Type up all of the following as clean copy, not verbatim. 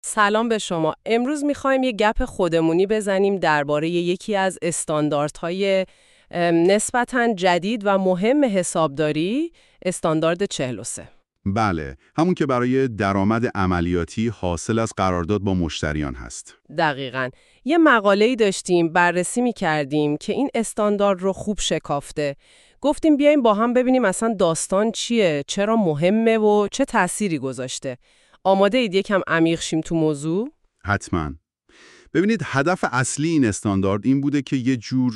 سلام به شما. امروز می‌خوایم یه گپ خودمونی بزنیم درباره یکی از استانداردهای نسبتاً جدید و مهم حسابداری، استاندارد 43. بله، همون که برای درآمد عملیاتی حاصل از قرارداد با مشتریان هست. دقیقاً. یه مقاله‌ای داشتیم بررسی می‌کردیم که این استاندارد رو خوب شکافته. گفتیم بیایم با هم ببینیم اصلا داستان چیه، چرا مهمه و چه تأثیری گذاشته. آماده اید یکم عمیق شیم تو موضوع؟ حتما. ببینید هدف اصلی این استاندارد این بوده که یه جور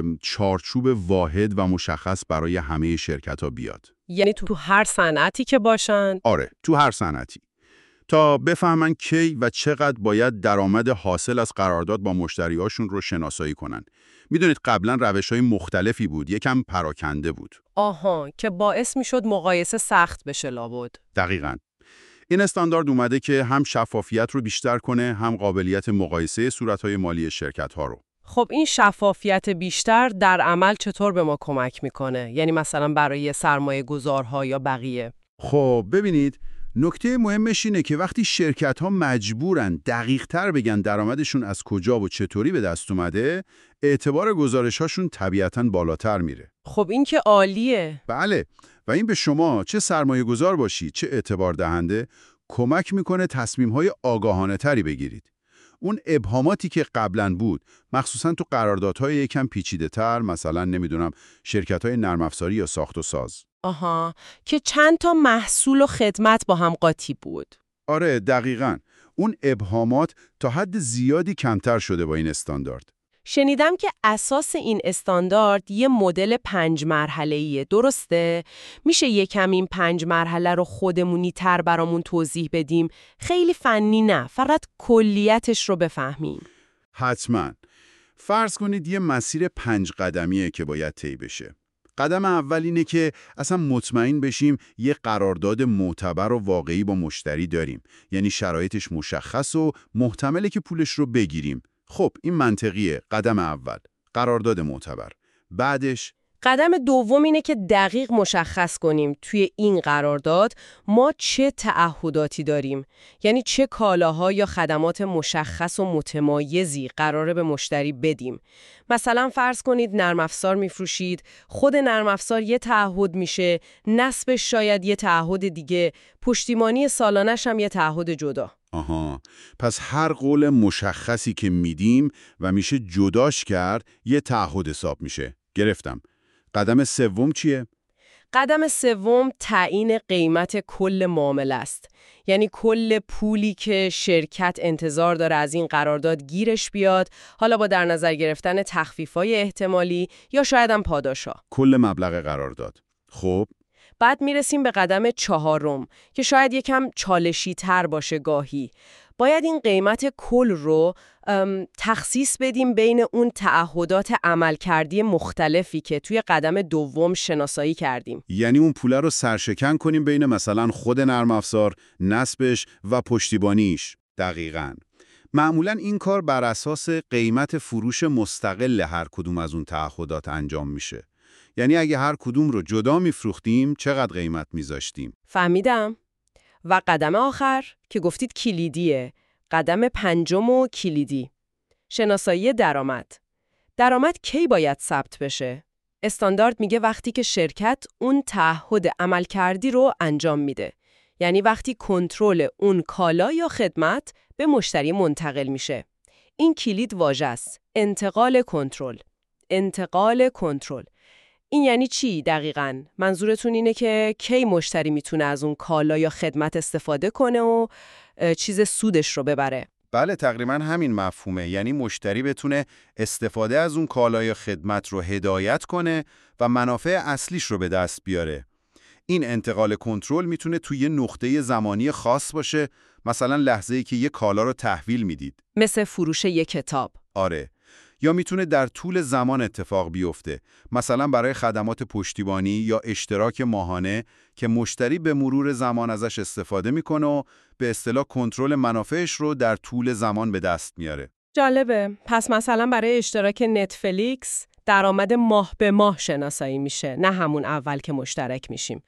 چارچوب واحد و مشخص برای همه شرکت‌ها بیاد. یعنی تو هر صنعتی که باشن؟ آره، تو هر صنعتی. تا بفهمن کی و چقدر باید درآمد حاصل از قرارداد با مشتریاشون رو شناسایی کنن. میدونید قبلا روش‌های مختلفی بود، یکم پراکنده بود. آها، که باعث میشد مقایسه سخت بشه لابد. دقیقاً. این استاندارد اومده که هم شفافیت رو بیشتر کنه، هم قابلیت مقایسه صورت‌های مالی شرکت‌ها رو. خب این شفافیت بیشتر در عمل چطور به ما کمک میکنه؟ یعنی مثلا برای سرمایه گذارها یا بقیه؟ خب ببینید، نکته مهمش اینه که وقتی شرکت‌ها مجبورن دقیق‌تر بگن درآمدشون از کجا و چطوری به دست اومده، اعتبار گزارش‌هاشون طبیعتاً بالاتر میره. خب این که عالیه. بله، و این به شما چه سرمایه گذار باشی چه اعتبار دهنده کمک میکنه تصمیم‌های آگاهانه تری بگیرید. اون ابهاماتی که قبلا بود، مخصوصا تو قراردادهای یکم پیچیده‌تر، مثلا نمیدونم شرکت‌های نرم افزاری یا ساخت و ساز. آها، که چند تا محصول و خدمت با هم قاطی بود. آره دقیقاً. اون ابهامات تا حد زیادی کمتر شده با این استاندارد. شنیدم که اساس این استاندارد یه مدل 5 مرحله‌ایه، درسته؟ میشه یکم این 5 مرحله رو خودمونی تر برامون توضیح بدیم؟ خیلی فنی نه، فقط کلیتش رو بفهمیم. حتما. فرض کنید یه مسیر 5 قدمیه که باید طی بشه. قدم اول اینه که اصلا مطمئن بشیم یه قرارداد معتبر و واقعی با مشتری داریم. یعنی شرایطش مشخص و محتمله که پولش رو بگیریم. خب این منطقیه. قدم اول قرارداد معتبر. بعدش قدم دوم اینه که دقیق مشخص کنیم توی این قرارداد ما چه تعهداتی داریم. یعنی چه کالاها یا خدمات مشخص و متمایزی قراره به مشتری بدیم. مثلا فرض کنید نرم افزار میفروشید، خود نرم افزار یه تعهد میشه، نصبش شاید یه تعهد دیگه، پشتیبانی سالانش هم یه تعهد جدا. آها، پس هر قول مشخصی که میدیم و میشه جداش کرد یه تعهد حساب میشه. گرفتم. قدم سوم چیه؟ قدم سوم تعیین قیمت کل معامله است. یعنی کل پولی که شرکت انتظار داره از این قرارداد گیرش بیاد، حالا با در نظر گرفتن تخفیف‌های احتمالی یا شاید هم پاداشا. کل مبلغ قرارداد. خب بعد میرسیم به قدم چهارم که شاید یکم چالشی تر باشه گاهی. باید این قیمت کل رو تخصیص بدیم بین اون تعهدات عملکردی مختلفی که توی قدم دوم شناسایی کردیم. یعنی اون پوله رو سرشکن کنیم بین مثلا خود نرم افزار، نصبش و پشتیبانیش. دقیقاً. معمولاً این کار بر اساس قیمت فروش مستقل هر کدوم از اون تعهدات انجام میشه. یعنی اگه هر کدوم رو جدا میفروختیم چقدر قیمت میذاشتیم. فهمیدم. و قدم آخر که گفتید کلیدیه، قدم پنجم و کلیدی، شناسایی درآمد. درآمد کی باید ثبت بشه؟ استاندارد میگه وقتی که شرکت اون تعهد عملکردی رو انجام میده. یعنی وقتی کنترل اون کالا یا خدمت به مشتری منتقل میشه. این کلید واژه است. انتقال کنترل. انتقال کنترل. این یعنی چی دقیقاً؟ منظورتون اینه که کی مشتری میتونه از اون کالا یا خدمت استفاده کنه و چیز سودش رو ببره؟ بله تقریباً همین مفهومه. یعنی مشتری بتونه استفاده از اون کالا یا خدمت رو هدایت کنه و منافع اصلیش رو به دست بیاره. این انتقال کنترل میتونه توی یه نقطه زمانی خاص باشه، مثلا لحظه‌ای که یه کالا رو تحویل میدید. مثل فروش یک کتاب. آره. یا میتونه در طول زمان اتفاق بیفته، مثلا برای خدمات پشتیبانی یا اشتراک ماهانه که مشتری به مرور زمان ازش استفاده میکنه و به اصطلاح کنترل منافعش رو در طول زمان به دست میاره. جالبه. پس مثلا برای اشتراک نتفلیکس درآمد ماه به ماه شناسایی میشه، نه همون اول که مشترک میشیم.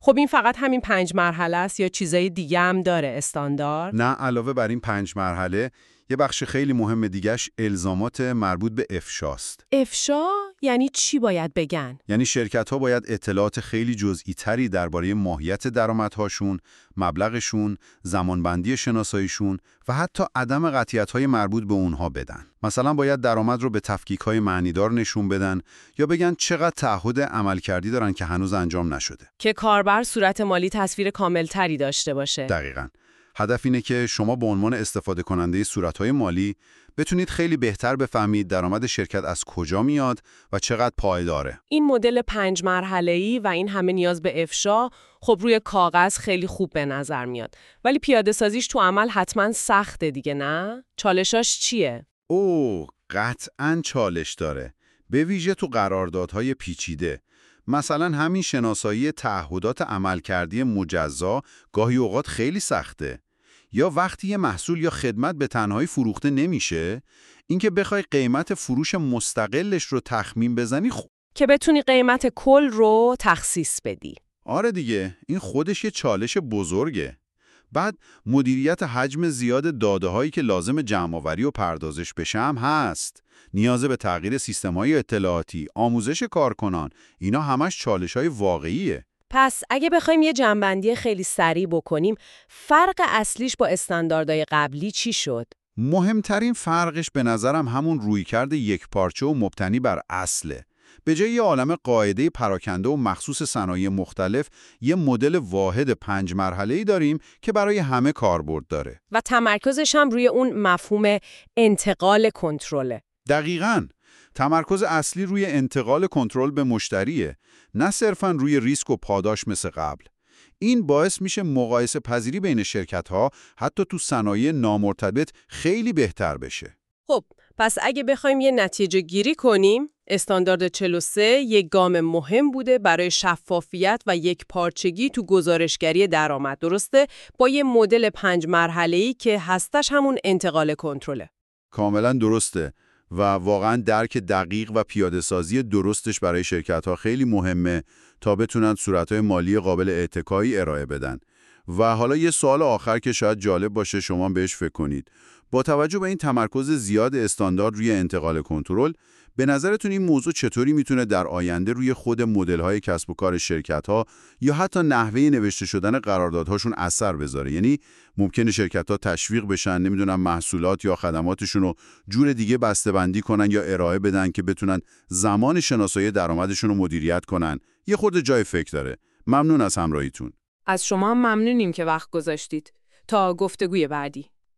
خب این فقط همین 5 مرحله است یا چیزای دیگه هم داره استاندارد؟ نه، علاوه بر این 5 مرحله، یه بخش خیلی مهم دیگهش الزامات مربوط به افشاست. افشا یعنی چی باید بگن؟ یعنی شرکت‌ها باید اطلاعات خیلی جزئی تری درباره ماهیت درآمدهاشون، مبلغشون، زمانبندی شناساییشون و حتی عدم قطعیت‌های مربوط به اونها بدن. مثلا باید درآمد رو به تفکیک‌های معنیدار نشون بدن یا بگن چقدر تعهد عملکردی دارن که هنوز انجام نشده. که کاربر صورت مالی تصویر کاملتری داشته باشه. دقیقاً. هدف اینه که شما به عنوان استفاده کننده صورت‌های مالی بتونید خیلی بهتر بفهمید درآمد شرکت از کجا میاد و چقدر پایداره. این مدل 5 مرحله‌ای و این همه نیاز به افشا خب روی کاغذ خیلی خوب به نظر میاد. ولی پیاده سازیش تو عمل حتما سخته دیگه، نه؟ چالشاش چیه؟ قطعاً چالش داره. به ویژه تو قراردادهای پیچیده. مثلا همین شناسایی تعهدات عملکردی مجزا گاهی اوقات خیلی سخته. یا وقتی یه محصول یا خدمت به تنهایی فروخته نمیشه، اینکه بخوای قیمت فروش مستقلش رو تخمین بزنی که بتونی قیمت کل رو تخصیص بدی. آره دیگه، این خودش یه چالش بزرگه. بعد مدیریت حجم زیاد داده‌هایی که لازم جمع‌آوری و پردازش بشه هم هست. نیاز به تغییر سیستم‌های اطلاعاتی، آموزش کارکنان، اینا همش چالش‌های واقعیه. پس اگه بخوایم یه جمع‌بندی خیلی سریع بکنیم، فرق اصلیش با استانداردهای قبلی چی شد؟ مهمترین فرقش به نظرم همون رویکرد یکپارچه و مبتنی بر اصله. به جای یه عالمه قاعده پراکنده و مخصوص صنایع مختلف، یه مدل واحد 5 مرحله‌ای داریم که برای همه کاربرد داره. و تمرکزش هم روی اون مفهوم انتقال کنترله. دقیقاً. تمرکز اصلی روی انتقال کنترل به مشتریه، نه صرفاً روی ریسک و پاداش مثل قبل. این باعث میشه مقایسه پذیری بین شرکت‌ها حتی تو صنایع نامرتبط خیلی بهتر بشه. خب، پس اگه بخوایم یه نتیجه گیری کنیم، استاندارد 43 یک گام مهم بوده برای شفافیت و یک پارچگی تو گزارشگری درآمد، درسته؟ با یه مدل 5 مرحله‌ای که هستش همون انتقال کنترله. کاملا درسته و واقعا درک دقیق و پیاده سازی درستش برای شرکت‌ها خیلی مهمه تا بتونن صورت‌های مالی قابل اتکایی ارائه بدن. و حالا یه سوال آخر که شاید جالب باشه شما بهش فکر کنید. با توجه به این تمرکز زیاد استاندارد روی انتقال کنترل، به نظرتون این موضوع چطوری میتونه در آینده روی خود مدل‌های کسب و کار شرکت‌ها یا حتی نحوه نوشته شدن قراردادهاشون اثر بذاره؟ یعنی ممکنه شرکت‌ها تشویق بشن، نمیدونم محصولات یا خدماتشون رو جور دیگه بسته‌بندی کنن یا ارائه بدن که بتونن زمان شناسایی درآمدشون رو مدیریت کنن. یه خورده جای فکر داره. ممنون از همراهیتون. از شما هم ممنونیم که وقت گذاشتید. تا گفتگوی بعدی.